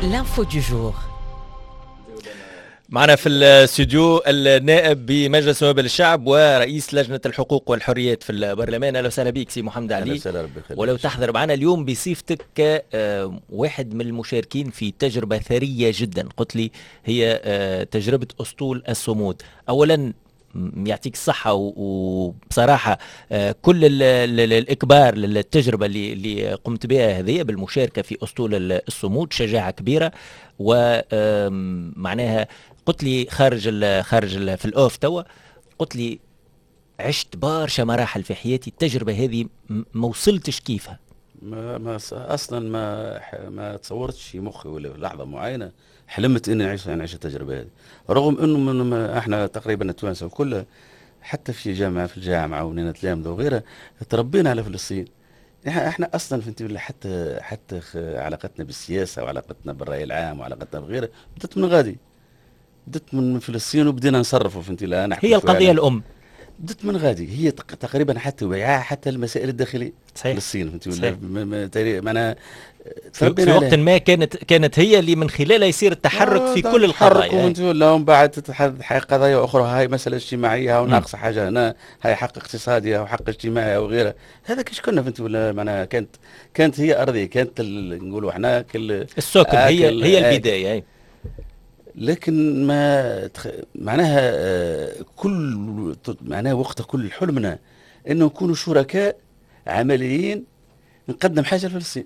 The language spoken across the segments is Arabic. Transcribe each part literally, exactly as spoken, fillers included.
l'info du jour. معنا في الاستوديو النائب بمجلس نواب الشعب ورئيس لجنة الحقوق والحريات في البرلمان. أهلا وسهلا بك سي محمد علي. ولو تحضر معنا اليوم بصفتك واحد من المشاركين في تجربة ثرية جدا، قلت لي هي تجربة أسطول الصمود. أولا يعطيك الصحة وبصراحة كل ال ال الإكبار للتجربة اللي, اللي قمت بها هذه بالمشاركة في أسطول الصمود، شجاعة كبيرة. ومعناها قلت لي خارج ال خارج ال في الأوف توا، قلت لي عشت برشا مراحل في حياتي، التجربة هذه ما وصلتش كيفها. ما ما اصلا ما ما تصورتش في مخي ولا لحظه معينه حلمت اني نعيش نعيش التجربه هذه، رغم انه من احنا تقريبا التوانسه الكل حتى في جامعه في الجامعه ونينا تلامذه وغيرها تربينا على فلسطين. احنا اصلا فهمتي ولا حتى حتى علاقتنا بالسياسه وعلاقتنا بالراي العام وعلاقتنا بغيره بدت من غادي، بدت من فلسطين وبدينا نصرفوا فهمتي لا نحكي هي القضيه الام بدت من غادي، هي تقريبا حتى وعاء حتى المسائل الداخليه صحيح فلسطين فهمتي ولا معناها في, في وقت ما كانت كانت هي اللي من خلالها يصير التحرك في كل القضايا. فهمتي ولا ومن بعد تتحدث قضايا اخرى، هاي مساله اجتماعيه وناقصه حاجه هنا، هاي حق اقتصادي وحق اجتماعي وغيره. هذا كيش كنا فهمتي ولا معناها كانت كانت هي ارضيه، كانت نقولوا احنا كل السوكن هي هي البدايه هي. لكن ما تخ... معناها كل معناها وقتها كل حلمنا انه نكونوا شركاء عمليين نقدم حاجه لفلسطين.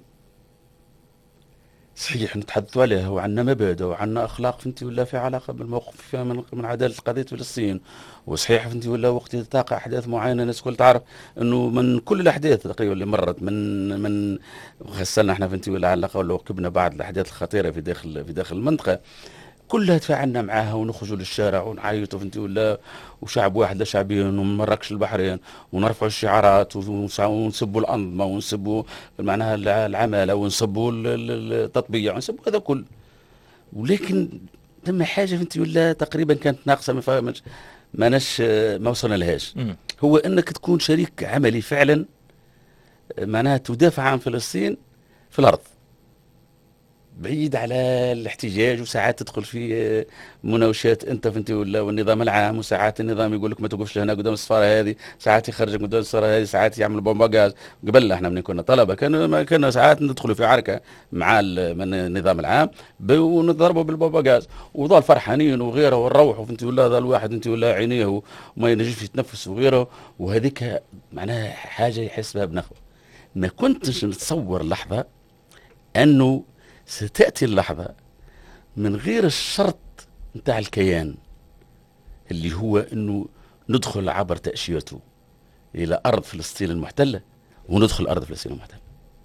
صحيح نتحدثوا عليها وعندنا مبادئ وعندنا اخلاق فهمتي ولا في علاقه بالموقف من, من عداله قضيه فلسطين، وصحيح فهمتي ولا وقت تقع احداث معينه الناس الكل تعرف انه من كل الاحداث تقريبا اللي مرت من من غسلنا احنا فهمتي ولا على الاقل وقبنا بعض الاحداث الخطيره في داخل في داخل المنطقه كلها تفاعلنا معاها ونخرجوا للشارع ونعيطوا فهمتي ولا وشعب واحد لشعبين ومن مراكش البحرين ونرفعوا الشعارات ونسبوا الانظمه ونسبوا معناها العماله ونسبوا التطبيع ونسبوا هذا كل. ولكن ثم حاجه فهمتي ولا تقريبا كانت ناقصه ما ماناش ما وصلنا لهاش، هو انك تكون شريك عملي فعلا معناها تدافع عن فلسطين في الارض بعيد على الاحتجاج، وساعات تدخل في مناوشات انت فهمتي ولا والنظام العام، وساعات النظام يقول لك ما توقفش هنا قدام السفاره هذه، ساعات يخرجك قدام السفاره هذه، ساعات يعمل بومبا غاز. قبل احنا من كنا طلبه كان كنا ساعات ندخلوا في عركه مع النظام العام ونضربوا بالبومبا غاز وظل فرحانين وغيره ونروحوا فهمتي ولا ظل واحد انت ولا عينيه وما ينجمش يتنفس وغيره، وهذيك معناها حاجه يحس بها بنخوه. ما كنتش نتصور لحظه انه ستأتي اللحظة من غير الشرط نتاع الكيان اللي هو انه ندخل عبر تأشيرته الى ارض فلسطين المحتلة وندخل ارض فلسطين المحتلة.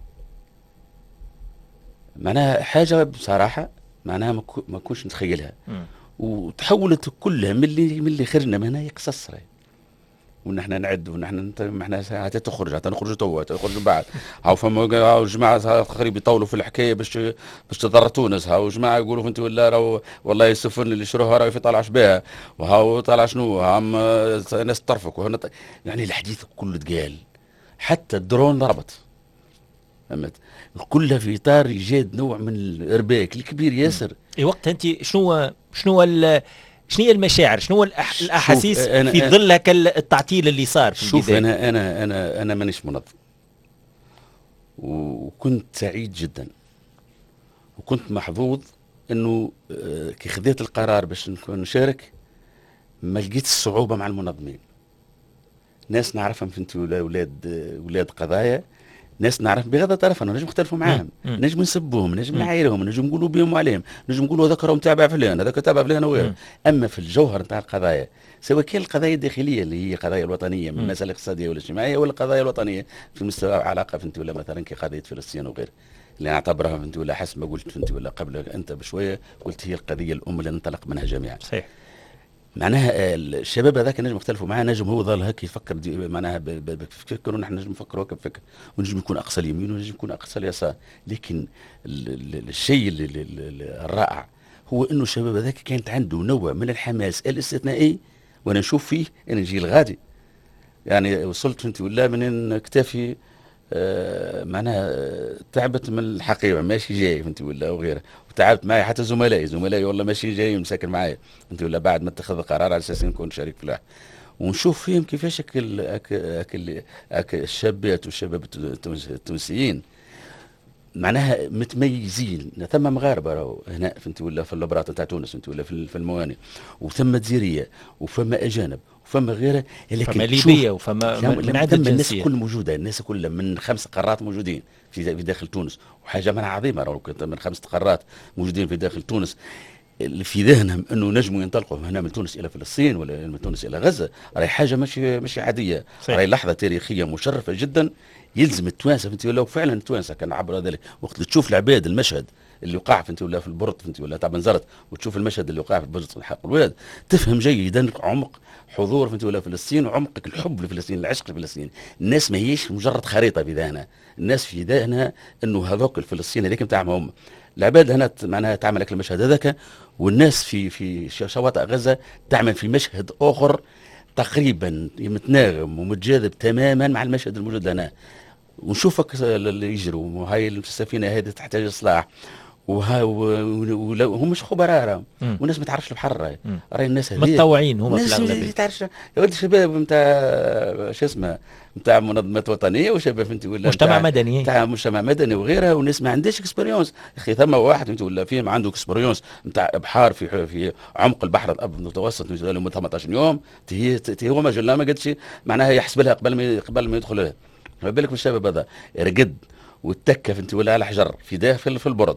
معناها حاجة بصراحة معناها ما كنتش نتخيلها، وتحولت كلها من اللي من اللي خرجنا من هنا قصص راهي، ونحن نعد ونحن احنا ساعات تخرج حتى نخرج توا تخرج بعد هاو فما جماعه تقريبا يطولوا في الحكايه باش باش تضرتوا ناس، هاو جماعه يقولوا انت ولا راهو والله يسفن اللي شروها راهو في طالعش بها وهاو طالع شنو هم ناس طرفك وهنا ط... يعني الحديث كله تقال، حتى الدرون ضربت فهمت كلها في اطار ايجاد نوع من الارباك الكبير ياسر. اي وقت انت شنو شنو شنو هي المشاعر شنو الاحاسيس في ظل هكا التعطيل اللي صار في شوف انا انا انا انا مانيش منظم وكنت سعيد جدا وكنت محظوظ انه كي خذيت القرار باش نكون نشارك ما لقيت الصعوبه مع المنظمين. ناس نعرفهم فهمتي اولاد اولاد قضايا، ناس نعرف بغض طرف انا نجم نختلفوا معاهم، نجم نسبوهم، نجم نعايرهم، نجم نقولوا بهم وعليهم، نجم نقولوا هذاك راهم تابع فلان هذاك تابع فلان وغيره. اما في الجوهر نتاع القضايا سواء كان القضايا الداخليه اللي هي قضايا الوطنيه من المسائل الاقتصاديه والاجتماعيه ولا القضايا الوطنيه في مستوى علاقه فهمتي ولا مثلا كقضيه فلسطين وغيره اللي نعتبرها فهمتي ولا حسب ما قلت فهمتي ولا قبل انت بشويه قلت هي القضيه الام اللي ننطلق منها جميعا. صحيح. معناها الشباب هذاك نجم يختلفوا معاه، نجم هو ظل هيك يفكر معناها بفكر ونحن نجم نفكروا هكا بفكر، ونجم يكون اقصى اليمين ونجم يكون اقصى اليسار، لكن الشيء الرائع هو انه الشباب هذاك كانت عنده نوع من الحماس الاستثنائي، وانا نشوف فيه ان الجيل الغادي يعني وصلت انت ولا من كتافي آه معناها تعبت من الحقيبه ماشي جاي فهمتي ولا وغيره، وتعبت معي حتى زملائي زملائي والله ماشي جاي مساكن معايا فهمتي ولا، بعد ما اتخذ القرار على اساس نكون شريك فلاح. ونشوف فيهم كيفاش أكل أكل أكل أكل الشابات والشباب التونسيين معناها متميزين. ثم مغاربه راهو هنا فهمتي ولا في اللبرات نتاع تونس فهمتي ولا في الموانئ، وثم جزيريه وفما اجانب وفما غيره، فما ليبيه وفما من عدد الناس كل موجوده، الناس كلها من خمس قارات موجودين في في داخل تونس، وحاجه منها عظيمه راهو من خمس قارات موجودين في داخل تونس. اللي في ذهنهم انه نجموا ينطلقوا من هنا من تونس الى فلسطين ولا من تونس الى غزه، راهي حاجه ماشي ماشي عاديه، راهي لحظه تاريخيه مشرفه جدا. يلزم التوانسه فهمتي ولا، وفعلا التوانسه كان عبر ذلك وقت اللي تشوف العباد المشهد اللي وقع فهمتي ولا في البرد فهمتي ولا تاع بنزرت، وتشوف المشهد اللي وقع في بجرة الحق والولاد، تفهم جيدا عمق حضور فهمتي ولا فلسطين، وعمق الحب لفلسطين، العشق لفلسطين. الناس ما هيش مجرد خريطه في ذهنها، الناس في ذهنها انه هذوك الفلسطين هذيك نتاعهم هم العباد هنا معناها تعمل لك المشهد هذاك، والناس في في شواطئ غزه تعمل في مشهد اخر تقريبا متناغم ومتجاذب تماما مع المشهد الموجود هنا. ونشوفك اللي يجروا، وهاي السفينه هذه تحتاج اصلاح، وها وهم مش خبراء راهم، والناس ما تعرفش البحر، راهي راهي الناس هذه متطوعين هما في الاغلبيه، الناس تعرفش يا ولد الشباب نتاع شو اسمه نتاع منظمات وطنيه وشباب انت ولا مجتمع مدني نتاع مجتمع مدني وغيرها، والناس ما عندهاش اكسبيريونس. يا اخي ثم واحد انت ولا فيهم عنده اكسبيريونس نتاع ابحار في في عمق البحر الابيض المتوسط لهم ثمانية عشر يوم، تهي تهي هو ما ما قدش معناها يحسب لها قبل ما قبل ما يدخل لها. ما بالك بالشباب هذا رقد واتكف انت ولا على حجر في داخل في البرد،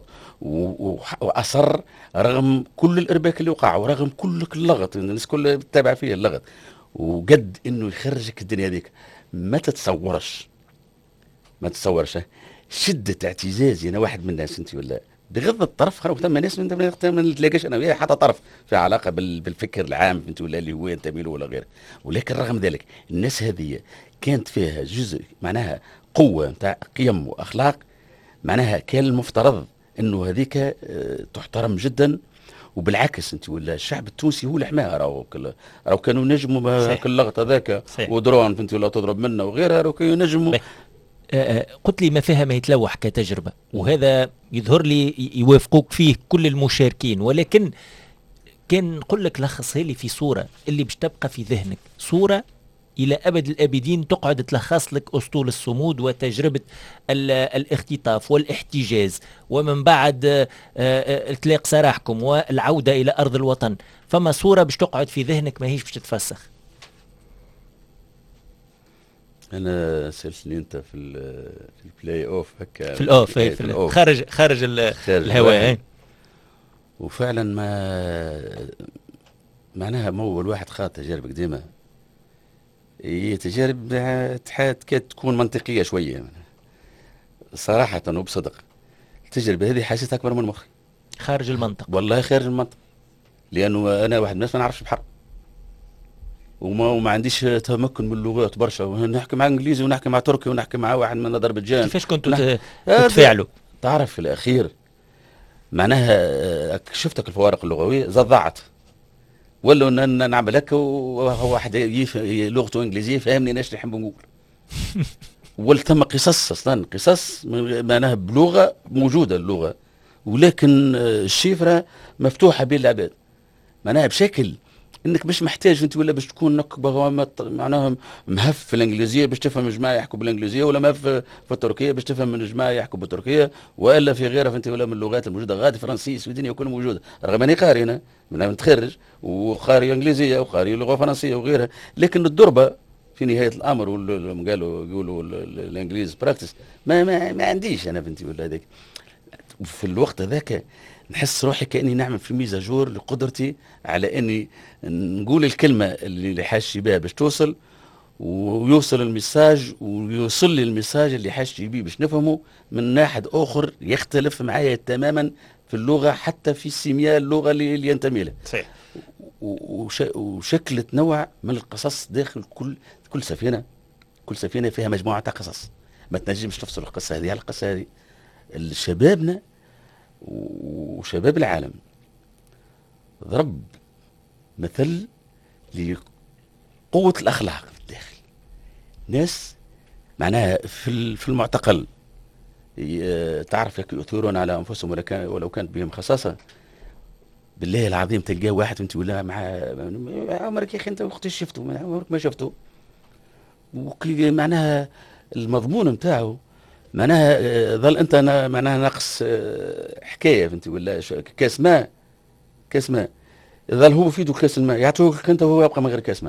واصر رغم كل الارباك اللي وقع ورغم كل اللغط، الناس كلها تتابع فيه اللغط، وقد انه يخرجك الدنيا هذيك. ما تتصورش ما تتصورش شده اعتزازي انا واحد من الناس انت ولا بغض الطرف، خلوا ثم ناس ما نتلاقاش انا وياه حتى طرف في علاقه بالفكر العام انت ولا اللي هو ينتمي له ولا غيره، ولكن رغم ذلك الناس هذه كانت فيها جزء معناها قوه نتاع قيم واخلاق، معناها كان المفترض انه هذيك تحترم جدا. وبالعكس انت ولا الشعب التونسي هو اللي حماها، راهو راهو كانوا نجموا كل اللغط هذاك ودرون فهمتي ولا تضرب منا وغيرها، راهو كانوا نجموا. قلت لي ما فيها ما يتلوح كتجربه، وهذا يظهر لي يوافقوك فيه كل المشاركين، ولكن كان نقول لك لخصها لي في صوره اللي باش تبقى في ذهنك، صوره الى ابد الابدين تقعد تلخص لك اسطول الصمود وتجربه الاختطاف والاحتجاز، ومن بعد اطلاق سراحكم والعوده الى ارض الوطن. فما صوره باش تقعد في ذهنك ما هيش باش تتفسخ. انا سالتني انت في في البلاي اوف هكا في الاوف في, في الأوف. خارج خارج الهواء، وفعلا ما معناها مو الواحد خاض تجارب قديمه، هي تجارب كانت تكون منطقيه شويه صراحه وبصدق. التجربه هذه حسيتها اكبر من مخي، خارج المنطق والله خارج المنطق، لانه انا واحد من الناس ما نعرفش بحر وما وما عنديش تمكن من اللغات برشا، ونحكي مع انجليزي ونحكي مع تركي ونحكي مع واحد من اذربيجان. كيفاش كنتوا تتفاعلوا؟ تعرف في الاخير معناها شفتك الفوارق اللغويه زضعت، ولا ان نعمل هكا وهو واحد لغته انجليزيه فهمني ايش اللي نحب نقول. ولا ثم قصص اصلا قصص معناها بلغه موجوده اللغه، ولكن الشفره مفتوحه بين العباد معناها بشكل انك مش محتاج انت ولا باش تكون نكبه معناها مهف في الانجليزيه باش تفهم جماعه يحكوا بالانجليزيه، ولا مهف في التركيه باش تفهم من جماعه يحكوا بالتركيه، والا في غيرها انت ولا من اللغات الموجوده غادي فرنسيس والدنيا كلها موجوده، رغم اني قاري انا من متخرج وقاري انجليزيه وقاري لغه فرنسيه وغيرها، لكن الدربه في نهايه الامر قالوا يقولوا الانجليز براكتس ما, ما ما عنديش انا بنتي ولا هذاك. في الوقت هذاك نحس روحي كاني نعمل في ميزاجور لقدرتي على اني نقول الكلمه اللي حاشي بها باش توصل، ويوصل المساج ويوصل لي المساج اللي حاشي بيه باش نفهمه من ناحد اخر يختلف معايا تماما في اللغه، حتى في سيمياء اللغه اللي, اللي ينتمي لها. صحيح. وش وشكل تنوع من القصص داخل كل كل سفينه كل سفينه فيها مجموعه قصص، ما تنجمش تفصل القصه هذه على القصه هذه. شبابنا وشباب العالم ضرب مثل لقوة الأخلاق في الداخل، ناس معناها في في المعتقل تعرف يؤثرون على انفسهم ولو كان ولو كانت بهم خصاصه. بالله العظيم تلقاه واحد انت ولا مع عمرك يا اخي انت وقت شفته عمرك ما شفته. وكي معناها المضمون نتاعو معناها ظل انت معناها ناقص حكايه فهمتي ولا كاس ماء كاس ماء ظل هو في يده كاس الماء يعطوك انت وهو يبقى من غير كاس ماء.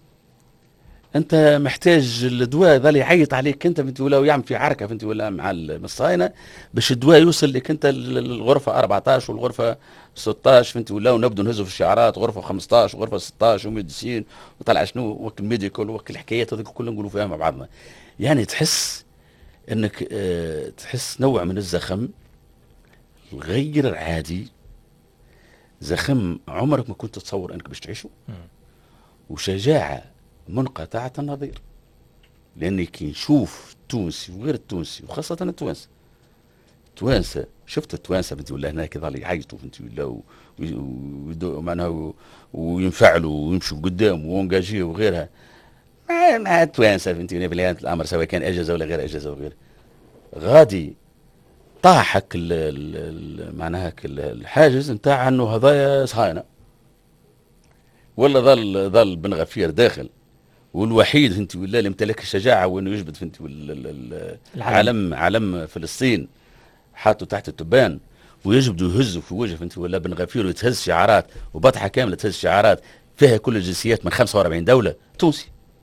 انت محتاج الدواء ظل يعيط عليك انت فهمتي ولا ويعمل في عركه فهمتي ولا مع الصهاينه باش الدواء يوصل لك انت الغرفه أربعطاش والغرفه ستطاش فهمتي ولا ونبدو نهزوا في الشعارات غرفه خمسطاش وغرفه ستطاش وميديسين وطلع شنو وقت الميديكال وقت الحكايات هذيك كلها نقولوا فيها مع بعضنا. يعني تحس انك اه تحس نوع من الزخم غير عادي، زخم عمرك ما كنت تتصور انك باش تعيشه، وشجاعه منقطعه النظير. لاني كي نشوف التونسي وغير التونسي وخاصه التوانسه التوانسه شفت التوانسه بنتي ولا هناك يظل يعيطوا بنتي ولا معناها وينفعلوا ويمشوا قدام وونجاجي وغيرها مع مع التوانسه بنتي بليان الامر سواء كان اجازه ولا غير اجازه وغير غادي طاحك معناها الحاجز نتاع انه هذايا صهاينه ولا ظل ظل بن غفير داخل والوحيد فهمتي ولا اللي امتلك الشجاعه وانه يجبد فهمتي العلم علم فلسطين حاطه تحت التبان ويجبدوا يهزوا في وجه فهمتي ولا بن غفير ويتهز شعارات وبطحه كامله تهز شعارات فيها كل الجنسيات من خمسة وأربعين دوله تونسي.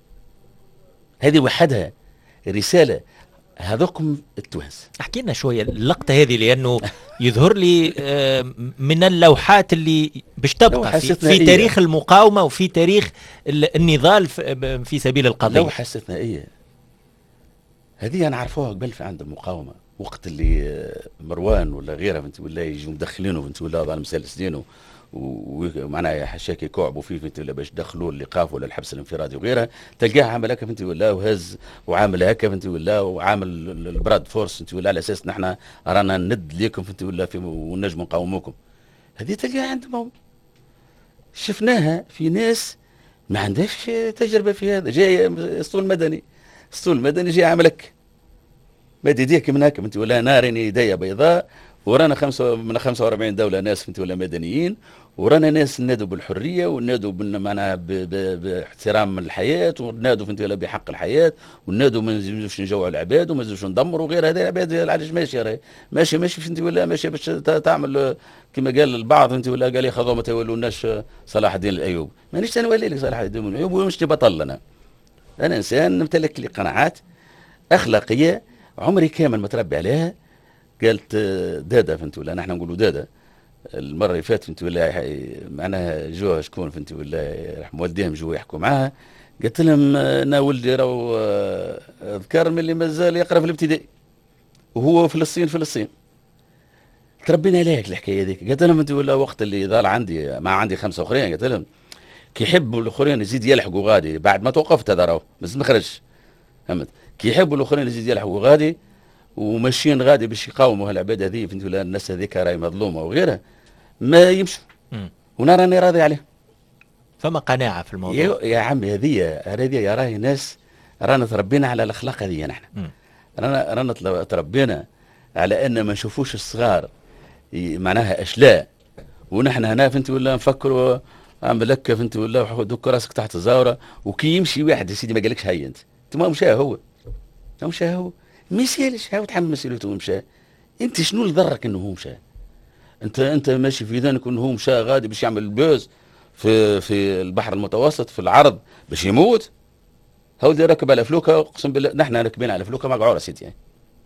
هذه وحدها رساله هذوكم التوانسه. احكي لنا شويه اللقطه هذه لانه يظهر لي من اللوحات اللي باش تبقى في, في تاريخ المقاومه وفي تاريخ النضال في سبيل القضيه. لوحه استثنائيه هذه انا عرفوها قبل في عند المقاومه وقت اللي مروان ولا غيره فهمتي ولا يجوا مدخلينه فهمتي ولا ظالم مسلسلينه ومعناها حشاكي كعبوا فيه فهمتي ولا باش دخلوا الايقاف ولا الحبس الانفرادي وغيرها تلقاه عامل هكا فهمتي ولا وهز وعامل هكا فهمتي ولا وعامل البراد فورس فهمتي ولا على اساس نحن رانا ند ليكم فهمتي ولا في ونجم نقاوموكم. هذه تلقاها عندهم شفناها في ناس ما عندهاش تجربه في هذا. جاي اسطول مدني اسطول مدني جاي عاملك مد يديك من هكا فهمتي ولا نارين يديا بيضاء ورانا خمسة من خمسة وأربعين دولة ناس فهمتي ولا مدنيين ورانا ناس نادوا بالحرية ونادوا معناها باحترام الحياة ونادوا فهمتي ولا بحق الحياة ونادوا ما نزيدوش نجوعوا العباد وما نزيدوش ندمروا وغير. هذا العباد علاش ماشي راهي ماشي ماشي فهمتي ولا ماشي باش تعمل كما قال البعض فهمتي ولا قال يا ما تولوناش صلاح الدين الايوب. مانيش نولي لك صلاح الدين الايوب ومش بطل. انا انا انسان نمتلك لي قناعات اخلاقية عمري كامل متربي عليها. قالت دادا فهمتي ولا نحن نقولوا دادا المره اللي فاتت فهمتي ولا معناها جوها شكون فهمتي ولا رحم والديهم جوا يحكوا معاها قلت لهم انا ولدي راهو ذكر من اللي مازال يقرا في الابتدائي وهو فلسطين فلسطين تربينا عليك الحكايه هذيك. قلت لهم انت ولا وقت اللي ظل عندي ما عندي خمسه اخرين قلت لهم كي يحبوا الاخرين يزيد يلحقوا غادي بعد ما توقفت هذا راهو بس ما خرجش فهمت كي يحبوا الاخرين يزيد يلحقوا غادي وماشيين غادي باش يقاوموا هالعباد هذه فهمتي ولا الناس هذيك راهي مظلومه وغيرها ما يمشوا وانا راني راضي عليه. فما قناعه في الموضوع يا عمي. هذه هذه يا راهي ناس رانا تربينا على الاخلاق هذه نحن رانا رانا تربينا على ان ما نشوفوش الصغار معناها اشلاء ونحن هنا فهمتي ولا نفكروا عامل لك فهمتي ولا دوك راسك تحت الزاوره وكي يمشي واحد يا سيدي ما قالكش هيا انت انت ما مشى هو ما مشى هو ما يسالش هاو تحمل مسؤوليته ومشى. انت شنو اللي ضرك انه هو مشى؟ انت انت ماشي في ذهنك انه هو مشى غادي باش يعمل البوز في في البحر المتوسط في العرض باش يموت. هاو اللي ركب على فلوكه اقسم بالله نحن راكبين على فلوكه مقعوره سيدي يعني.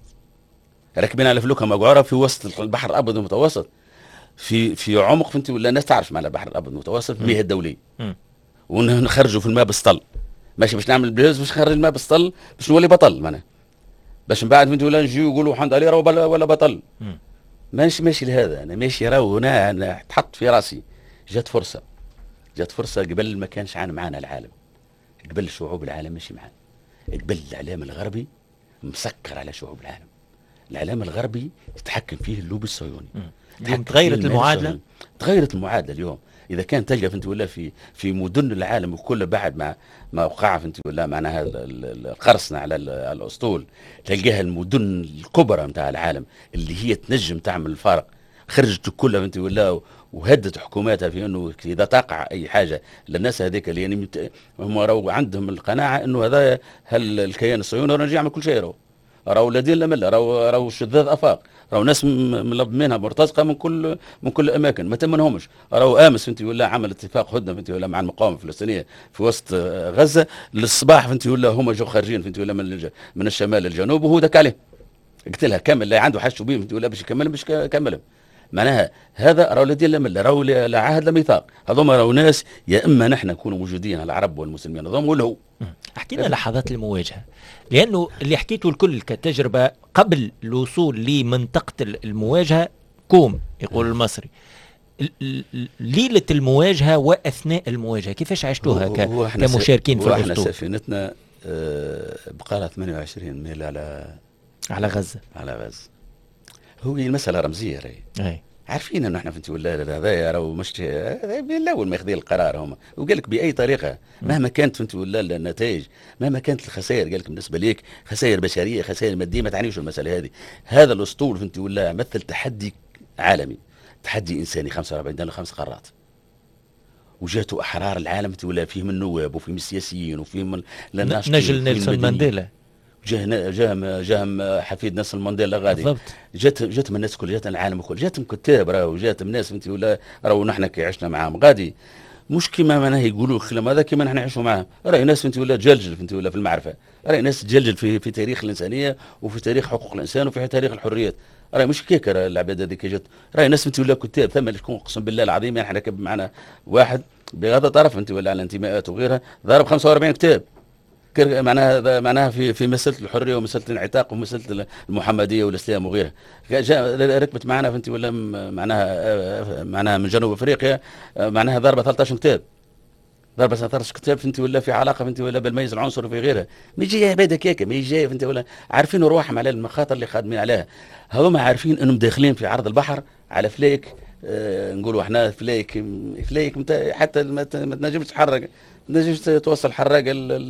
راكبين على فلوكه مقعوره في وسط البحر الابيض المتوسط في في عمق فهمتي ولا الناس تعرف معنى البحر الابيض المتوسط في المياه الدوليه ونخرجوا في الماء بالسطل ماشي باش نعمل البوز باش نخرج الماء بالسطل باش نولي بطل معناها باش من بعد فهمتي ولا نجيو يقولوا حمد عليه راهو ولا بطل. ماشي ماشي لهذا انا ماشي راهو هنا انا تحط في راسي جات فرصه جات فرصه قبل ما كانش عان معانا العالم قبل شعوب العالم ماشي معانا قبل الاعلام الغربي مسكر على شعوب العالم. الاعلام الغربي يتحكم فيه اللوبي الصهيوني. اليوم تغيرت المعادله تغيرت المعادله اليوم اذا كان تلقى فهمت ولا في في مدن العالم كله بعد ما ما وقع فهمت ولا معناها القرصنه على الاسطول، تلقاها المدن الكبرى نتاع العالم اللي هي تنجم تعمل الفارق، خرجت كلها فهمت ولا وهدت حكوماتها في انه اذا تقع اي حاجه للناس هذيك اللي يعني هم راهو عندهم القناعه انه هذا هل الكيان الصهيوني راه يعمل كل شيء، راهو راهو لا دين لا مله، راهو راهو شذاذ افاق، راهو ناس منها مرتزقه من كل من كل الاماكن ما تمنهمش، راهو امس فهمتي ولا عمل اتفاق هدنه فهمتي ولا مع المقاومه الفلسطينيه في وسط غزه للصباح فهمتي ولا هما جو خارجين فهمتي ولا من من الشمال للجنوب وهو دك عليه قلت لها كمل لا عنده حاجه بيه فهمتي ولا باش يكمل باش يكملهم. معناها هذا راهو لا دين لا مله، راهو لا عهد لا ميثاق، هذوما راهو ناس يا اما نحن نكونوا موجودين العرب والمسلمين هذوما ولا هو. احكي لنا لحظات المواجهه، لانه اللي حكيته الكل كتجربه قبل الوصول لمنطقه المواجهه كوم يقول المصري، ليله المواجهه واثناء المواجهه كيفاش عشتوها كمشاركين في الاسطول؟ احنا سفينتنا بقى لها ثمانية وعشرين ميل على على غزه على غزه. هو المساله رمزيه راهي، عارفين انه احنا فهمتي ولا هذايا راهو مش الاول ما ياخذين القرار هما، وقال لك باي طريقه مهما كانت فهمتي ولا النتائج، مهما كانت الخسائر، قال لك بالنسبه ليك خسائر بشريه خسائر ماديه ما تعنيش المساله هذه. هذا الاسطول فهمتي ولا مثل تحدي عالمي، تحدي انساني خمسة وأربعين دوله خمس قارات، وجاتوا احرار العالم ولا فيهم النواب وفيهم السياسيين وفيهم الناشطين نجل نيلسون مانديلا، جاه جاه جاه حفيد نيلسون مانديلا غادي بالضبط، جات جاتهم الناس كل، جات العالم الكل، جاتهم كتاب راهو، جاتهم ناس فهمتي ولا راهو نحن كي عشنا معاهم غادي مش كيما معناها يقولوا الكلام هذا كيما نحن نعيشوا معاهم، راهي ناس فهمتي ولا تجلجل فهمتي ولا في المعرفه، راهي ناس تجلجل في في تاريخ الانسانيه وفي تاريخ حقوق الانسان وفي تاريخ الحريات، راهي مش كيك العباد هذيك جات، راهي ناس فهمتي ولا كتاب، ثم اللي تكون اقسم بالله العظيم احنا ركب معنا واحد بهذا طرف فهمتي ولا على انتماءات وغيرها ضرب خمسة وأربعين كتاب معناها معناها في في مساله الحريه ومساله الانعتاق ومساله المحمديه والاسلام وغيرها، ركبت معنا فهمتي ولا معناها معناها من جنوب افريقيا معناها ضربه ثلاثة عشر كتاب، ضربه ثلاثة عشر كتاب فهمتي ولا في علاقه فهمتي ولا بالميز العنصري وفي غيرها، ما يجي عباد هكاك ما يجي فهمتي ولا عارفين روحهم على المخاطر اللي خادمين عليها، هذوما عارفين انهم داخلين في عرض البحر على فلايك، آه نقولوا احنا فلايك فلايك حتى ما تنجمش تحرك، تنجمش توصل حراق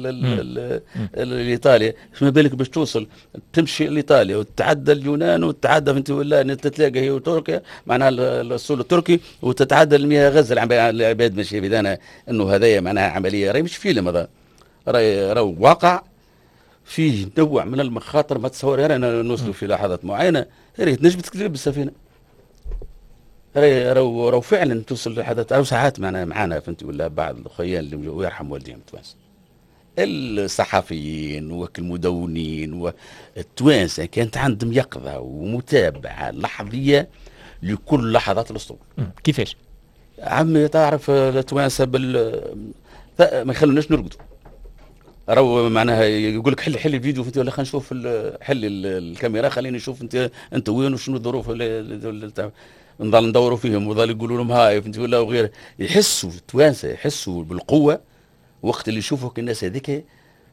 لايطاليا، ما بالك باش توصل تمشي لايطاليا وتتعدى اليونان وتتعدى فهمتي ولا تتلاقى هي وتركيا معناها الاسطول التركي وتتعدى المياه غزه العباد ماشي بدانا انه هذايا معناها عمليه راهي مش فيلم، هذا راهي راهو واقع فيه نوع من المخاطر ما تصور. رانا نوصلوا في لحظات معينه راهي تنجم تكذب بالسفينه، راهي راهو راهو فعلا توصل لحدث او ساعات معنا معنا فهمتي ولا بعض الاخويا اللي يرحم والديهم التوانسه الصحفيين والمدونين والتوانسه كانت عندهم يقظه ومتابعه لحظيه لكل لحظات الاسطول. كيفاش؟ عمي تعرف التوانسه بال ما يخلوناش نرقدوا، راهو معناها يقول لك حل حل الفيديو فهمتي ولا خلينا نشوف حل الكاميرا خليني نشوف انت انت وين وشنو الظروف نضل ندوروا فيهم وظل يقولوا لهم هاي فهمتي ولا وغيره، يحسوا التوانسه يحسوا بالقوه وقت اللي يشوفوا الناس هذيك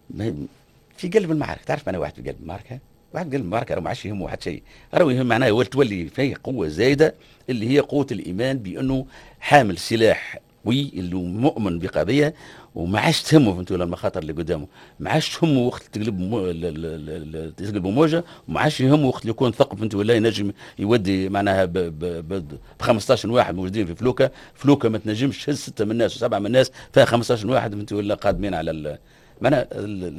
في قلب المعركه. تعرف معناها واحد في قلب المعركه، واحد قلب المعركه راه ما عادش يهمه واحد شيء، راه يهم معناها تولي فيه قوه زايده اللي هي قوه الايمان بانه حامل سلاح قوي اللي مؤمن بقضيه وما عادش تهمه فهمتوا ولا المخاطر اللي قدامه، ما عادش تهمه وقت تقلب مو... تقلب موجه، وما عادش يهمه وقت يكون ثقب فهمتوا ولا ينجم يودي معناها ب ب ب ب خمسطاش واحد موجودين في فلوكه، فلوكه ما تنجمش تهز سته من الناس وسبعه من الناس فيها خمسطاش واحد فهمتوا ولا قادمين على ال... معناها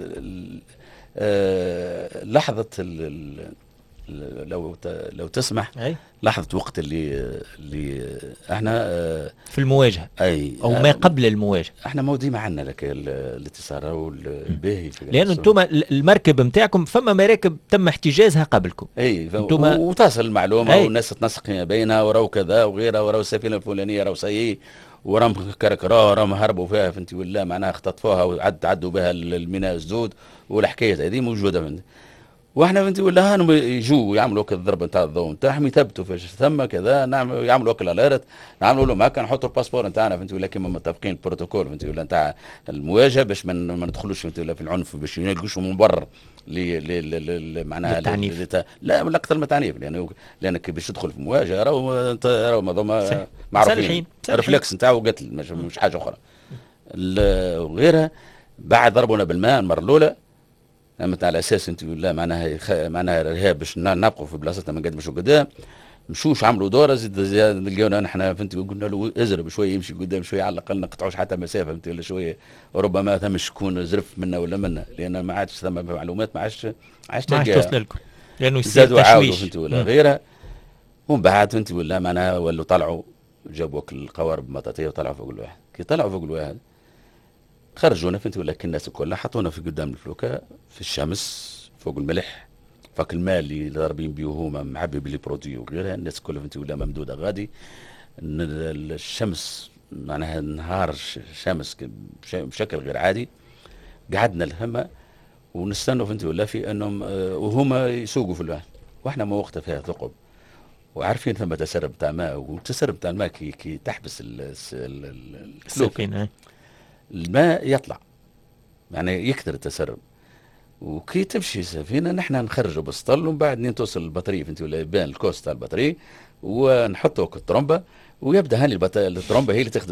آه... لحظه ال... لو لو تسمح أي؟ لحظه وقت اللي اللي احنا في المواجهه اي او ما قبل المواجهه احنا موجودين معنا لك الاتصال والباهي لانه انتم المركب نتاعكم فما مراكب تم احتجازها قبلكم اي وتصل المعلومه والناس تنسق بينها وراو كذا وغيرها وراو السفينه الفلانيه راو سي ورام كركراه ورام هربوا فيها فهمتي ولا معناها اختطفوها وعد عدوا بها الميناء الزود والحكايه هذه موجوده فهمتي. واحنا فهمتي ولا هانم يجوا يعملوا هكا الضربه نتاع الضوء نتاعهم يثبتوا فاش ثم كذا نعمل يعملوا هكا الاليرت نعملوا لهم هكا نحطوا الباسبور نتاعنا فهمتي ولا كيما متفقين البروتوكول فهمتي ولا نتاع المواجهه باش ما ندخلوش فهمتي ولا في العنف باش يلقوش مبرر لي لي معناها التعنيف. لا من اكثر من التعنيف، لانه لانك باش تدخل في مواجهه راهو انت راهو معظمها معروفين ريفلكس نتاعو قتل مش, مش حاجه اخرى. غيرها بعد ضربونا بالماء المره الاولى، اما على اساس انت لا معناها يخ... معناها الارهاب باش نبقوا في بلاصتنا ما نقدمش قدام، مشوش عملوا دوره زيد زياد لقيونا نحن فهمت قلنا له ازرب شويه يمشي قدام شويه على الاقل نقطعوش حتى مسافه فهمت ولا شويه، ربما ثمش شكون زرف منا ولا منا، لان ما عادش ثم معلومات ما عادش ما عادش توصل لكم لانه يصير تشويش فهمت ولا غيرها. ومن بعد فهمت ولا معناها ولوا طلعوا جابوا القوارب مطاطيه وطلعوا فوق الواحد، كي طلعوا فوق الواحد خرجونا فهمت ولا الناس كلها حطونا في قدام الفلوكه في الشمس فوق الملح، فك الماء اللي ضاربين بيه هما معبي بلي برودوي وغيرها، الناس كلها فهمت ولا ممدوده غادي. الشمس معناها نهار شمس بشكل غير عادي، قعدنا الهمه ونستنوا فهمت ولا في انهم وهما يسوقوا في الواحد، واحنا ما وقتها فيها ثقب وعارفين ثم تسرب تاع ماء، والتسرب تاع الماء كي, كي تحبس السفينه الماء يطلع يعني يكثر التسرب، وكي تمشي السفينه نحن نخرجوا بالسطل ومن بعد نين توصل البطاريه فهمتي ولا يبان الكوست تاع البطاريه ونحطوا الترومبه ويبدا هاني الترومبه هي اللي تخدم.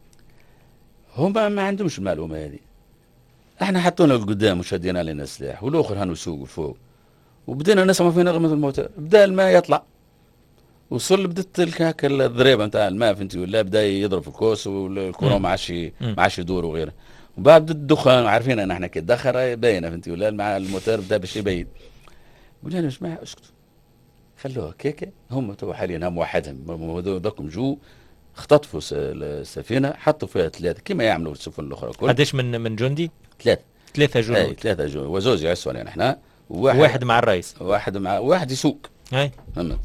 هما ما عندهمش المعلومه هذه، احنا حطونا لقدام وشدينا لنا السلاح والاخر هانو يسوقوا فوق وبدينا نسمع في نغمه الموتور، بدا الماء يطلع وصل بدت هكا الضريبه نتاع الماء فهمتي ولا بدا يضرب في الكوس والكره ما عادش ما عادش يدور وغيره، وبعد بدا الدخان عارفين ان احنا كي تدخر باينه فهمتي ولا مع الموتور بدا باش يبين. قلنا لهم جماعه اسكتوا خلوها كيكه، هم تو حاليا هم وحدهم ذاكم جو اختطفوا السفينه حطوا فيها ثلاثه كما يعملوا السفن الاخرى كل. قداش من من جندي؟ ثلاثه ثلاثه جنود. اي ثلاثه جنود وزوز يعسوا علينا احنا، وواحد واحد مع الرئيس، واحد مع واحد يسوق. اي فهمت.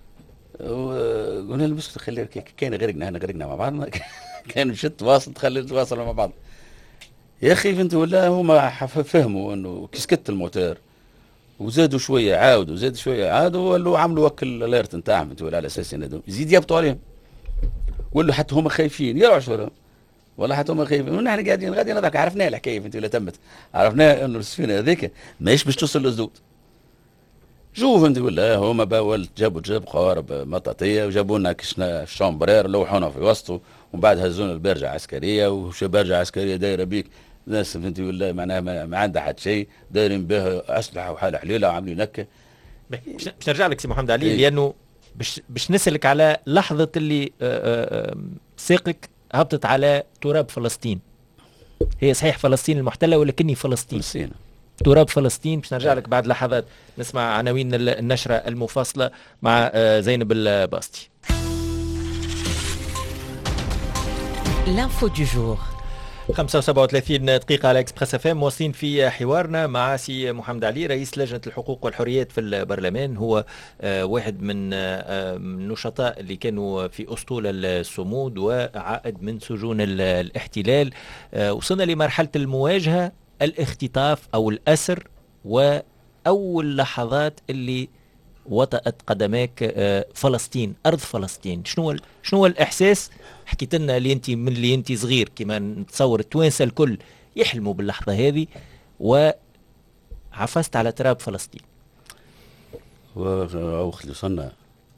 قلنا لهم اسكتوا خلي كاين غيرنا احنا غيرنا مع بعضنا كان مشيت تواصل تخلي تواصلوا مع بعض. يا اخي فهمت ولا هما فهموا انه كي سكت الموتور وزادوا شويه عاودوا زادوا شويه عاودوا ولوا عملوا وكل الاليرت نتاعهم فهمت ولا على اساس ينادوا يزيد يهبطوا عليهم، ولوا حتى هما خايفين يرعوا شويه والله حتى هما خايفين، ونحن قاعدين غادي نضحك عرفنا الحكايه فهمت ولا تمت، عرفنا انه السفينه هذيك ماهيش باش توصل للزود. جو فهمت ولا هما باول جابوا جاب قوارب مطاطيه وجابوا لنا كشنا شامبرير لوحونا في وسطه، ومن بعد هزونا البرجه عسكريه وش برجه عسكريه دايره بيك ناس فهمتي ولا معناها ما, ما عندها حد شيء دايرين بها اسلحه وحاله حليله وعاملين هكا. باش نرجع لك سي محمد علي إيه؟ لانه باش باش نسالك على لحظه اللي ساقك هبطت على تراب فلسطين، هي صحيح فلسطين المحتله ولكني فلسطين فلسطين تراب فلسطين. باش نرجع لك بعد لحظات نسمع عناوين النشره المفاصله مع زينب الباسطي. لانفو دو جور خمسة وسبعة وثلاثين دقيقة على اكسبريس اف ام، مواصلين في حوارنا مع سي محمد علي رئيس لجنة الحقوق والحريات في البرلمان. هو آه واحد من آه النشطاء اللي كانوا في أسطول الصمود وعائد من سجون الاحتلال. آه وصلنا لمرحلة المواجهة، الاختطاف أو الأسر، وأول لحظات اللي وطأت قدماك آه فلسطين، أرض فلسطين. شنو شنو الإحساس؟ حكيت لنا اللي انت من اللي انت صغير كما نتصور التوانسه الكل يحلموا باللحظه هذه وعفست على تراب فلسطين. وقت اللي وصلنا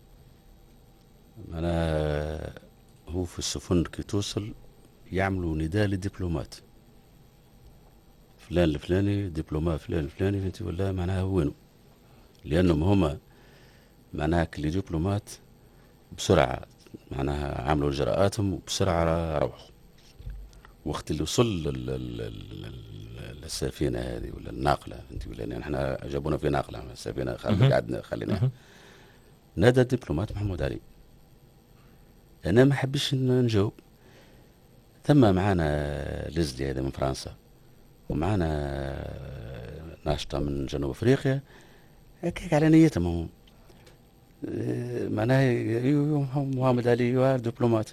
انا هو في السفن كي توصل يعملوا نداء للدبلومات فلان الفلاني دبلومات فلان الفلاني فهمتي ولا معناها وينه، لانهم هما معناها كل دبلومات بسرعه معناها عملوا اجراءاتهم وبسرعه روحوا. وقت اللي وصل للسفينه هذه ولا الناقله انت ولا احنا جابونا في ناقله السفينه قعدنا خليناها، نادى الدبلومات محمود علي. انا ما حبش نجاوب، ثم معانا لزدي هذا من فرنسا ومعانا ناشطه من جنوب افريقيا هكاك على نيتهم معناها محمد علي يوار دبلومات.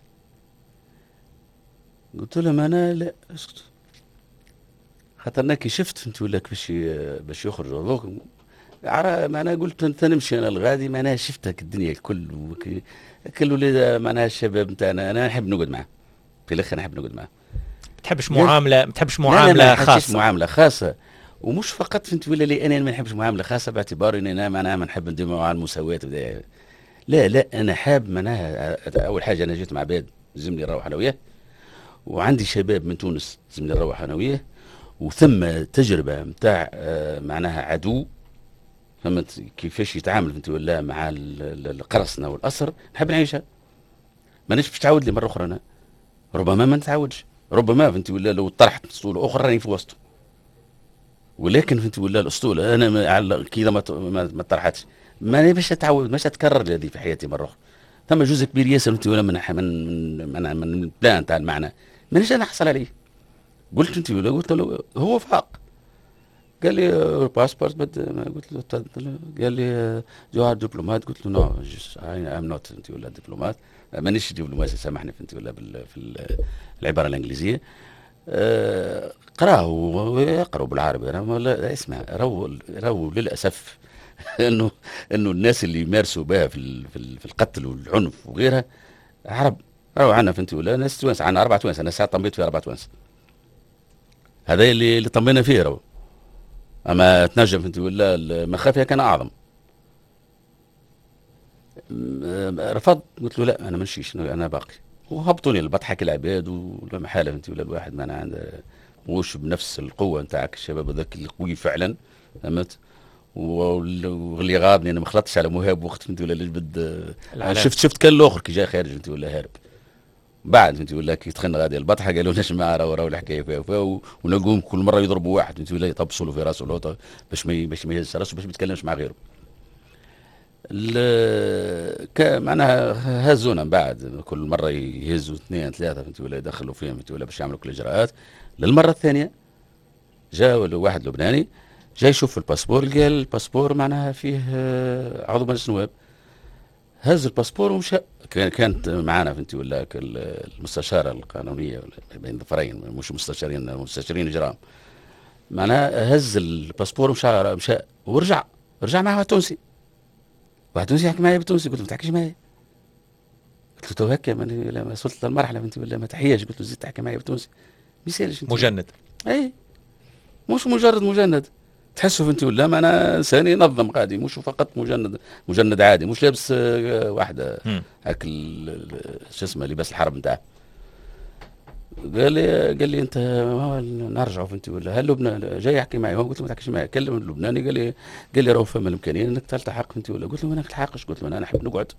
قلت لهم انا لا اسكت، خاطرنا كي شفت فهمت ولا باش باش يخرجوا هذوك معناها قلت انت نمشي انا الغادي معناها شفتك الدنيا الكل كل ولاد معناها الشباب نتاعنا انا نحب نقعد معاه في الاخر نحب نقعد معاه. ما تحبش معامله ما تحبش معامله خاصه؟ معامله خاصه ومش فقط فهمت ولا لي انا ما نحبش معامله خاصه باعتبار ان انا معناها ما نحب ندير مع المساواه. لا لا انا حاب معناها اول حاجه انا جيت مع عباد زمني نروح انا وياه، وعندي شباب من تونس زمني نروح انا وياه، وثم تجربه نتاع معناها عدو فهمت كيفاش يتعامل فهمت ولا مع القرصنه والاسر، نحب نعيشها. مانيش باش تعاود لي مره اخرى انا، ربما ما نتعاودش، ربما فهمت ولا لو طرحت اسطوله اخرى راني في وسطه، ولكن فهمت ولا الاسطوله انا كذا ما ما طرحتش ماني باش اتعود باش اتكرر هذه في حياتي مره اخرى. ثم جزء كبير ياسر فهمت ولا من من من, من البلان تاع المعنى مانيش انا نحصل عليه. قلت انت ولا قلت له هو فاق، قال لي باسبورت بد قلت له قال لي جو ار دبلومات، قلت له نو اي ام نوت انت ولا دبلومات، مانيش دبلوماسي سامحني فهمت ولا في العباره الانجليزيه. أه قراه ويقرأوا بالعربي. انا اسمع رو رو للاسف انه انه الناس اللي يمارسوا بها في في القتل والعنف وغيرها عرب. راهو عندنا فهمت ولا ناس توانسه، عندنا اربع توانسه، انا ساعه طميت في اربع توانسه، هذا اللي اللي طمينا فيه راهو. اما تنجم فهمت ولا المخافه كان اعظم. رفضت قلت له لا انا ما نمشيش انا باقي، وهبطوني البطحك العباد ولا محاله فهمت ولا الواحد ما عنده موش بنفس القوه نتاعك الشباب هذاك القوي فعلا فهمت. واللي غابني انا ما خلطتش على مهاب وقت فهمت ولا لجبد شفت شفت كان الاخر كي جاي خارج فهمت ولا هارب بعد فهمت ولا كي دخلنا غادي البطحه قالوا لنا جماعه راهو راهو الحكايه فيها وفيها، ونلقوهم كل مره يضربوا واحد فهمت ولا يطبسوا له في راسه ولا باش ما باش ما يهزش راسه باش ما يتكلمش مع غيره. معناها هزونا من بعد كل مره يهزوا اثنين ثلاثه فهمت ولا يدخلوا فيهم فهمت ولا باش يعملوا كل الاجراءات. للمره الثانيه جاء واحد لبناني جاي يشوف الباسبور، قال الباسبور معناها فيه عضو مجلس النواب، هز الباسبور ومشى. كانت معنا فهمتي ولا المستشاره القانونيه بين الظفرين مش مستشارين مستشارين اجرام، معناها هز الباسبور ومشى مشى ورجع رجع معه تونسي، واحد تونسي يحكي معي بالتونسي. قلت له ما تحكيش معي، قلت له تو هكا لما وصلت للمرحله فهمتي ولا ما تحياش، قلت له زيد تحكي معي بالتونسي ما يسالش مجند. اي مش مجرد مجند، تحسوا فهمتي ولا معنا انسان ينظم غادي، مش فقط مجند مجند عادي مش لابس واحده هاك شو اسمه لباس الحرب نتاعه. قال لي قال لي انت نرجعوا فهمتي ولا هل لبنان جاي يحكي معي؟ قلت له ما تحكيش معي، كلم اللبناني قال لي قال لي راهو فما الامكانيه انك تلتحق فهمتي ولا. قلت له ما نلتحقش، قلت له انا نحب نقعد،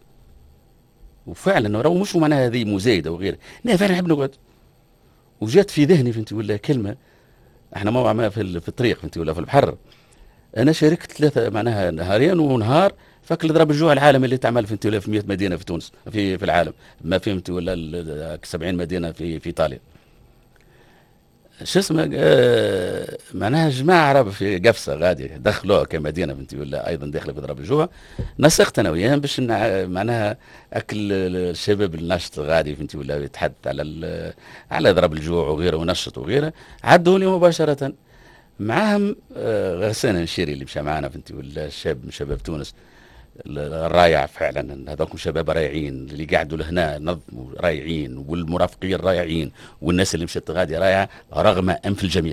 وفعلا راهو مش معناها هذه مزايده وغيره، انا فعلا نحب نقعد. وجات في ذهني فهمتي ولا كلمه، احنا موضع ما في, في الطريق فهمتي ولا في البحر، انا شاركت ثلاثه معناها نهارين ونهار فك ضرب الجوع العالمي اللي تعمل فهمتي ولا في مئة مدينه في تونس في في العالم، ما فهمتي ولا سبعين مدينه في في ايطاليا. شو اسمه آه معناها جماعه عرب في قفصه غادي دخلوها كمدينه فهمتي ولا ايضا داخله في ضرب الجوع. نسقت انا وياهم باش معناها اكل الشباب النشط غادي فهمتي ولا يتحدث على على ضرب الجوع وغيره ونشط وغيره. عدوا لي مباشره معاهم آه غسان الشيري اللي مشى معنا فهمتي ولا شاب من شباب تونس الرائع فعلا، هذوكم شباب رائعين اللي قعدوا لهنا نظموا رائعين، والمرافقين رائعين، والناس اللي مشت غادي رائعه رغم انف الجميع.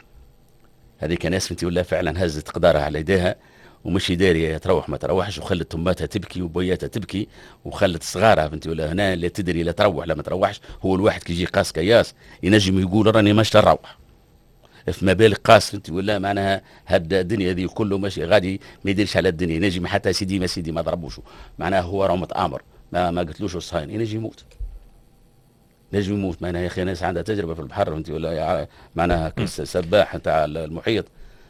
هذيك ناس فهمتي ولا فعلا هزت قدارها على يديها ومشي داريه تروح ما تروحش، وخلت اماتها تبكي وبوياتها تبكي، وخلت صغارها فهمتي ولا هنا لا تدري لا تروح لا ما تروحش. هو الواحد كي يجي قاس كياس ينجم يقول راني ماش نروح، فما بالك قاس فهمتي ولا معناها هاد الدنيا هذه كله ماشي غادي ما يديرش على الدنيا، ينجم حتى سيدي ما سيدي ما ضربوش معناها هو راه متآمر ما ما قلتلوش الصهاينه ينجم يموت، ينجم يموت معناها يا اخي ناس عندها تجربه في البحر فهمتي ولا معناها سباح نتاع المحيط.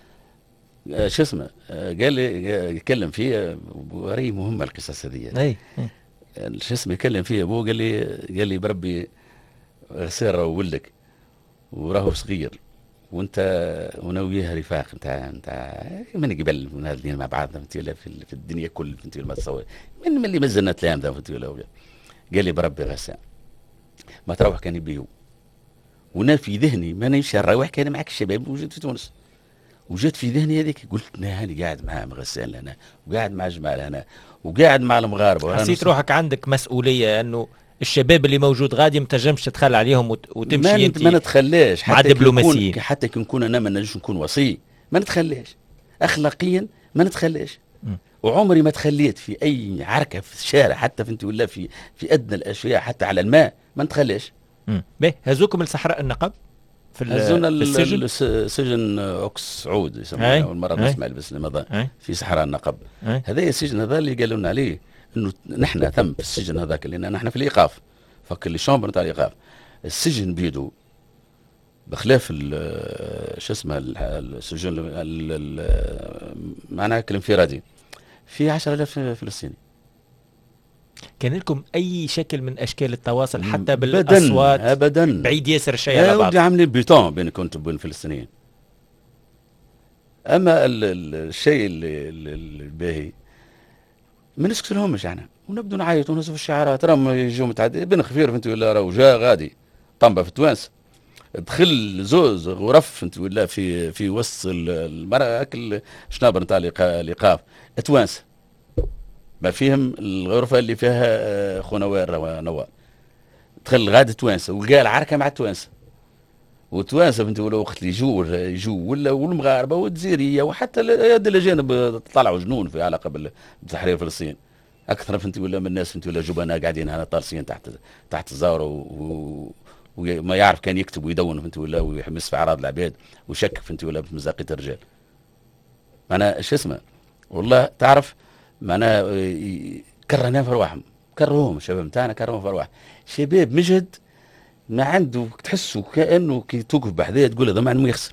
آه شو اسمه آه قال لي يتكلم فيه وري مهمه القصص هذه اي شو اسمه يتكلم فيه ابوه قال لي قال لي بربي غسير راهو ولدك وراهو صغير وانت وانا وياه رفاق نتاع نتاع من قبل من هذين مع بعض فهمتي ولا في, في الدنيا كل فهمتي ما تصور من, من اللي مازلنا تلام فهمتي ولا. قال لي بربي غسان ما تروح كان يبيو، وانا في ذهني ما نمشي نروح كان معك الشباب وجيت في تونس، وجات في ذهني هذيك قلت انا هاني قاعد مع غسان لهنا وقاعد مع جماعه لهنا وقاعد مع المغاربه، حسيت روحك عندك مسؤوليه انه الشباب اللي موجود غادي ما تنجمش تتخلى عليهم وتمشي انت ما نتخلاش مع الدبلوماسيين، حتى كي نكون انا ما نجمش نكون وصي ما نتخلاش اخلاقيا، ما نتخلاش. وعمري ما تخليت في اي عركه في الشارع، حتى فهمتي ولا في في ادنى الاشياء، حتى على الماء ما نتخلاش. باهي هزوكم لصحراء النقب في, هزونا في السجن سجن اوكس سعود يسمونه، اول مره نسمع الاسم هذا في صحراء النقب. هذا السجن هذا اللي قالوا لنا عليه انه نحن ثم في السجن هذاك، لان نحن في الايقاف، فك اللي شومبر نتاع الايقاف. السجن بيدو بخلاف شو اسمه السجون معناها الانفرادي في عشرة آلاف فلسطيني. كان لكم اي شكل من اشكال التواصل حتى بالاصوات؟ ابدا، بعيد ياسر الشيء على بعض. عاملين بيتون بينكم وبين الفلسطينيين. اما ال ال الشيء الباهي ما نسكت لهمش احنا، ونبدو نعيط ونصف الشعارات، راهم يجوا متعدي بن خفير فهمت ولا، راهو جا غادي طنبه في توانس، دخل زوز غرف فهمت ولا في في وسط المرأة اكل شنابر نتاع الايقاف توانس، ما فيهم الغرفه اللي فيها خنوار نوار، دخل غادي توانس وقال عركه مع توانس، وتوانسه فهمت ولا وقت اللي يجوا يجوا ولا والمغاربه والجزائريه وحتى هاد الاجانب طلعوا جنون في علاقه بتحرير فلسطين. اكثر فهمت ولا من الناس فهمت ولا جبناء قاعدين هنا طالسين تحت تحت الزاوره و... وما يعرف كان يكتب ويدون فهمت ولا ويحمس في اعراض العباد ويشكك فهمت ولا في مزاقيه الرجال. معناها شو اسمه والله تعرف معناها كرهنا في ارواحهم، كرهوهم الشباب نتاعنا، كرهوهم في ارواحهم. شباب مجهد ما عنده، تحسه كانه كي توقف بحذاه تقول هذا ما عنده يخسر،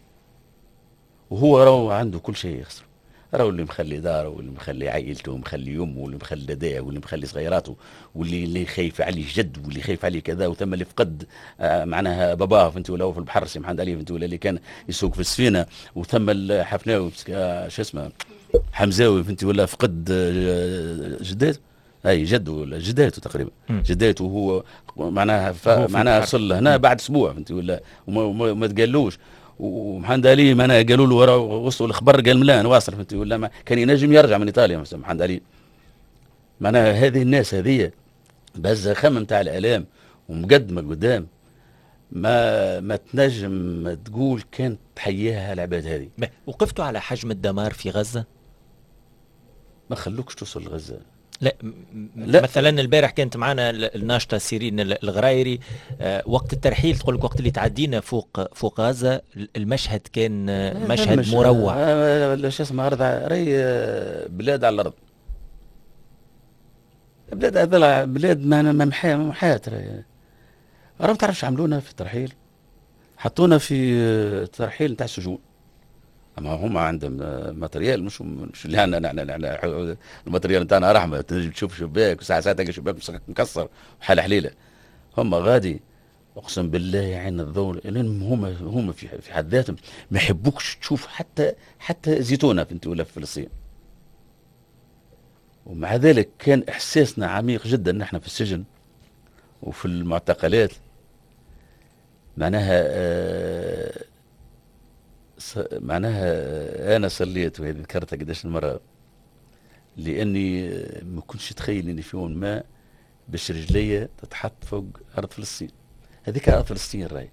وهو راهو عنده كل شيء يخسر. راهو اللي مخلي داره واللي مخلي عائلته ومخلي يمه واللي مخلي داداه واللي مخلي صغيراته واللي اللي خايف عليه جد واللي خايف عليه كذا، وثم اللي فقد آه معناها باباه فهمت ولا في البحر سي محمد علي فهمت ولا اللي كان يسوق في السفينه، وثم الحفناوي آه شو اسمه حمزاوي فهمت ولا فقد آه جداته، اي جده ولا جداته تقريبا جداته، وهو معناها معناها وصل هنا بعد اسبوع فهمت ولا وما تقالوش. ومحمد علي معناها قالوا له ورا وصلوا الخبر قال لا انا واصل فهمت ولا ما كان ينجم يرجع من ايطاليا مثلا محمد علي. معناها هذه الناس هذه بهز خم نتاع الالام ومقدمه قدام، ما ما تنجم ما تقول كانت تحييها العباد هذه. وقفتوا على حجم الدمار في غزه؟ ما خلوكش توصل لغزه. لا, لا مثلا البارح كانت معنا الناشطه سيرين الغرايري آه وقت الترحيل تقول لك وقت اللي تعدينا فوق فوق غزه المشهد كان آه مشهد مش مروع. آه شو اسمه ارض راي بلاد على الارض، بلاد هذا بلاد ما محا محات راه ما تعرفش عملونا في الترحيل، حطونا في الترحيل نتاع السجون. اما هم عندهم ماتريال مش مش اللي عندنا نحن، الماتريال نتاعنا رحمه تنجم تشوف شباك وساعه ساعه تلقى شباك مكسر وحاله حليله. هم غادي اقسم بالله عين الضوء لان هم هم في في حد ذاتهم ما يحبوكش تشوف حتى حتى زيتونه فهمت ولا في فلسطين. ومع ذلك كان احساسنا عميق جدا نحن في السجن وفي المعتقلات. معناها آه معناها انا صليت وهذه ذكرتها قداش المره، لاني ما كنتش اتخيل اني في يوم ما باش رجليا تتحط فوق ارض فلسطين. هذيك ارض فلسطين راي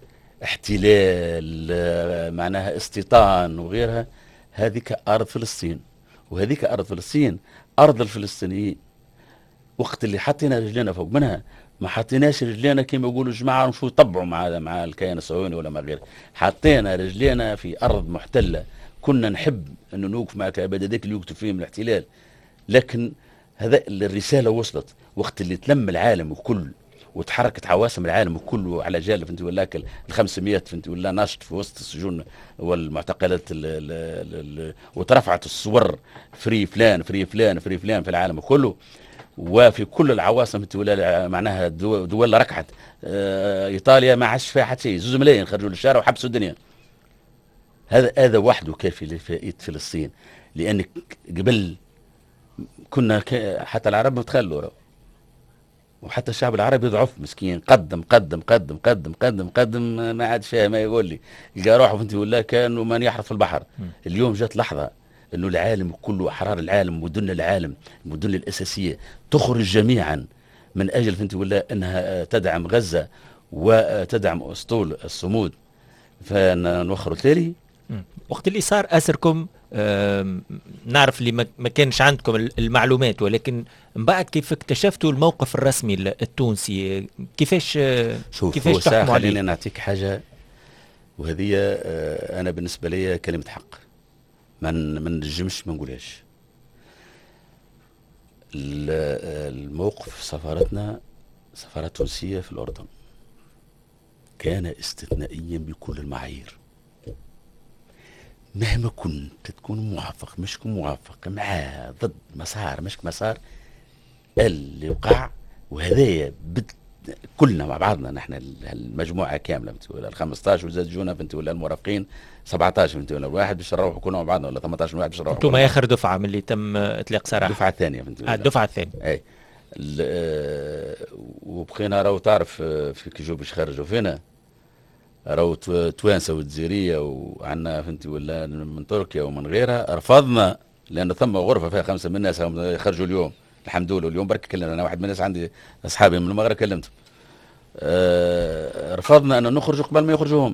احتلال معناها استيطان وغيرها، هذيك ارض فلسطين وهذيك ارض فلسطين ارض الفلسطينيين. وقت اللي حطينا رجلينا فوق منها ما حطيناش رجلينا كما يقولوا الجماعه شو يطبعوا مع مع الكيان الصهيوني ولا ما غيره، حطينا رجلينا في ارض محتله. كنا نحب انه نوقف مع العباد هذيك اللي يوقفوا فيهم الاحتلال، لكن هذا الرساله وصلت وقت اللي تلم العالم الكل وتحركت عواصم العالم الكل على جال فهمت ولا ال خمسمية فهمت ولا ناشط في وسط السجون والمعتقلات ال ال ال وترفعت الصور فري فلان فري فلان فري فلان في العالم كله، وفي كل العواصم ولا معناها دول, دول ركعت. آه ايطاليا ما عادش فيها حتى شيء، زوز ملايين خرجوا للشارع وحبسوا الدنيا. هذا هذا وحده كافي لفائده فلسطين، لان قبل كنا حتى العرب متخلوا وحتى الشعب العربي ضعف مسكين، قدم قدم قدم قدم قدم قدم ما عاد فيها ما يقول لي يلقى روحه فهمت ولا كانوا من يحرث في البحر. اليوم جات لحظه انه العالم كله احرار العالم مدن العالم المدن الاساسيه تخرج جميعا من اجل فهمت ولا انها تدعم غزه وتدعم اسطول الصمود. فنوخروا تالي وقت اللي صار أسركم نعرف اللي ما كانش عندكم المعلومات، ولكن من بعد كيف اكتشفتوا الموقف الرسمي التونسي كيفاش كيفاش تحكموا عليه؟ خليني نعطيك حاجة، وهذه أنا بالنسبة لي كلمة حق ما من نجمش ما نقولهاش. الموقف سفارتنا سفارة تونسية في الأردن كان استثنائيا بكل المعايير، مهما كنت تكون موافق مش موافق مع ضد مسار مش مسار اللي وقع. وهذايا كلنا مع بعضنا نحن المجموعة كاملة ولا الخمسطاش وزاد جونا بنت ولا المرافقين سبعطاش بنت ولا الواحد باش نروحوا كلنا مع بعضنا ولا ثمانطاش واحد باش نروحوا. انتم اخر دفعة من اللي تم اطلاق سراح؟ الدفعة الثانية بنت ولا الدفعة الثانية. اي وبقينا راهو تعرف في كي جو باش خرجوا فينا راهو توانسه والجزيريه وعندنا فهمتي ولا من تركيا ومن غيرها رفضنا، لان ثم غرفه فيها خمسه من الناس يخرجوا اليوم الحمد لله. اليوم برك كلمنا انا واحد من الناس عندي اصحابي من المغرب كلمتهم أه رفضنا ان نخرج قبل ما يخرجوا هم،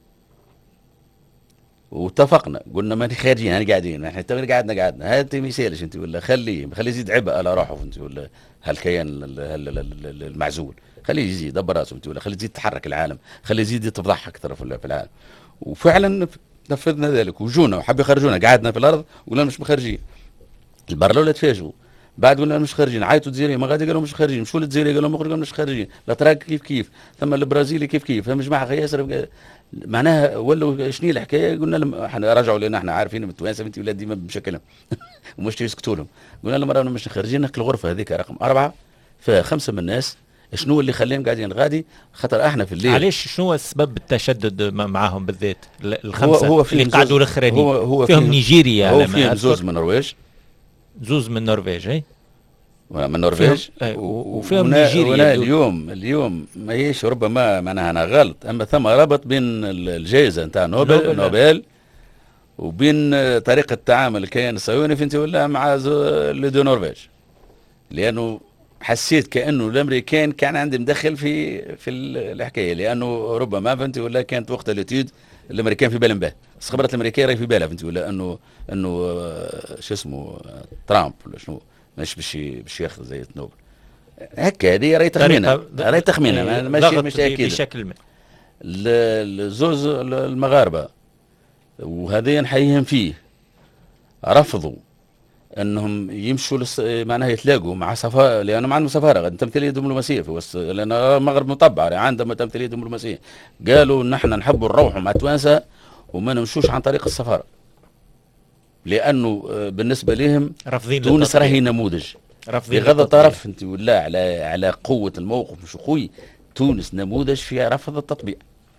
واتفقنا قلنا ماني خارجين هاني قاعدين احنا تغير قعدنا قعدنا هاتي ما يسالش انت ولا خليه خليه يزيد عبء على روحه انت ولا هالكيان المعزول خليه يزيد دبر راسه انت ولا خليه يزيد تحرك العالم خليه يزيد يتفضح اكثر في العالم. وفعلا نفذنا ذلك وجونا وحب يخرجونا قعدنا في الارض ولا مش مخرجين. البر ولا تفاجئوا بعد ولا مش خارجين عيطوا الجزائري ما غادي قالوا مش خارجين مشوا للجزائري قالوا مخرج مش خارجين الاتراك كيف كيف ثم البرازيلي كيف كيف مش مع ياسر معناها ولوا شنو الحكايه. قلنا لهم احنا رجعوا لنا احنا عارفين بالتوانسه بنتي ولاد ديما بشكلهم ومش يسكتوا لهم. قلنا لهم رانا مش خارجين الغرفه هذيك رقم أربعة فيها خمسه من الناس شنو اللي خليهم قاعدين غادي خاطر احنا في الليل. علاش شنو سبب التشدد معاهم بالذات الخمسه هو, هو اللي قعدوا الاخرانيين؟ هو, هو فيهم نيجيريا هو فيهم زوز من النرويج زوز من النرويج اي من النرويج وفيهم نيجيريا. اليوم اليوم ما هيش ربما معناها انا غلط اما ثم ربط بين الجائزه نتاع نوبل نوبل وبين طريقه تعامل الكيان الصهيوني فهمتي ولا مع لدو نرويج، لانه حسيت كانه الامريكان كان عندي مدخل في في الحكايه، لانه ربما فهمتي ولا كانت وقت الاتيود الامريكان في بالهم به بس خبرت الامريكان راهي في بالها فهمتي ولا انه انه شو اسمه ترامب ولا شنو مش باش باش ياخذ زي نوبل هكا. هذه راهي تخمينه راهي تخمينه ماشي مش اكيد بشكل ما. الزوز المغاربه وهذين حيهم فيه رفضوا انهم يمشوا لس... معناها يتلاقوا مع سفاره لانه ما عندهم سفاره غادي تمثيليه دبلوماسيه في وسط لان المغرب مطبع عندهم تمثيليه دبلوماسيه. قالوا نحن نحبوا نروحوا مع توانسه وما نمشوش عن طريق السفاره لانه بالنسبه لهم تونس راهي نموذج بغض الطرف انت ولا على على قوه الموقف مش خوي. تونس نموذج في رفض التطبيع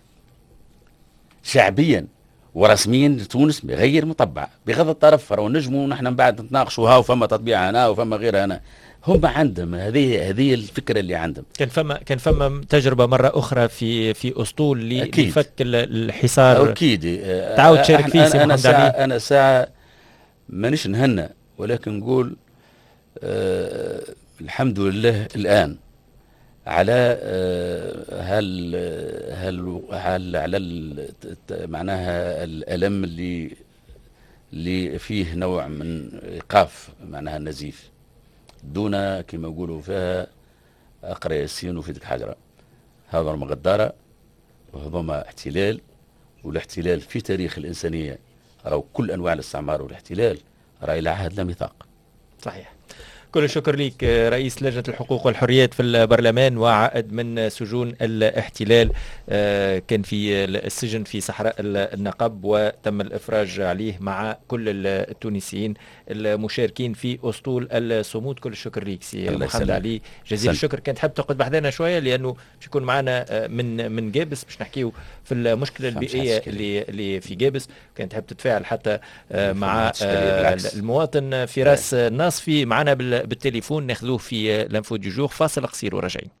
شعبيا ورسميا. تونس غير مطبع بغض الطرف راهو نجموا نحن من بعد نتناقشوا ها وفما تطبيع هنا وفما غير هنا. هم عندهم هذه هذه الفكره اللي عندهم. كان فما كان فما تجربه مره اخرى في في اسطول لفك الحصار اكيد تعاود تشارك فيه سي محمد علي. انا ساعه مانيش نهنى ولكن نقول آه الحمد لله الان على آه هل هل هل على معناها الالم اللي اللي فيه نوع من ايقاف معناها النزيف دون كما يقولوا فيها اقرا ياسين وفيدك حجره. هذا غداره وهذا احتلال، والاحتلال في تاريخ الانسانيه راهو كل انواع الاستعمار والاحتلال راه الى عهد لا ميثاق. صحيح. كل الشكر ليك رئيس لجنة الحقوق والحريات في البرلمان وعائد من سجون الاحتلال. كان في السجن في صحراء النقب وتم الإفراج عليه مع كل التونسيين المشاركين في أسطول الصمود. كل الشكر ليك سي محمد علي جزيل الشكر. كنت حاب تقعد بحذانا شوية لأنه باش يكون معنا من من جابس باش نحكيو في المشكلة البيئية اللي اللي في جابس. كنت حاب تتفاعل حتى مع المواطن فراس الناصفي معنا بالتليفون ناخذوه في لانفو دي جور. فاصل قصير وراجعين.